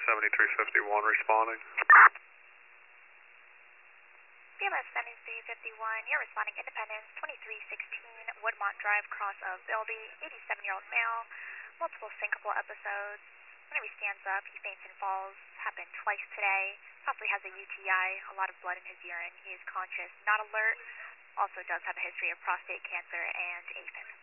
7351 responding. BMS 7351, you're responding Independence, 2316 Woodmont Drive, cross of Bilby, 87-year-old male, multiple syncopal episodes. Whenever he stands up, he faints and falls. Happened twice today. Possibly has a UTI, a lot of blood in his urine. He is conscious, not alert. Also does have a history of prostate cancer and AFib.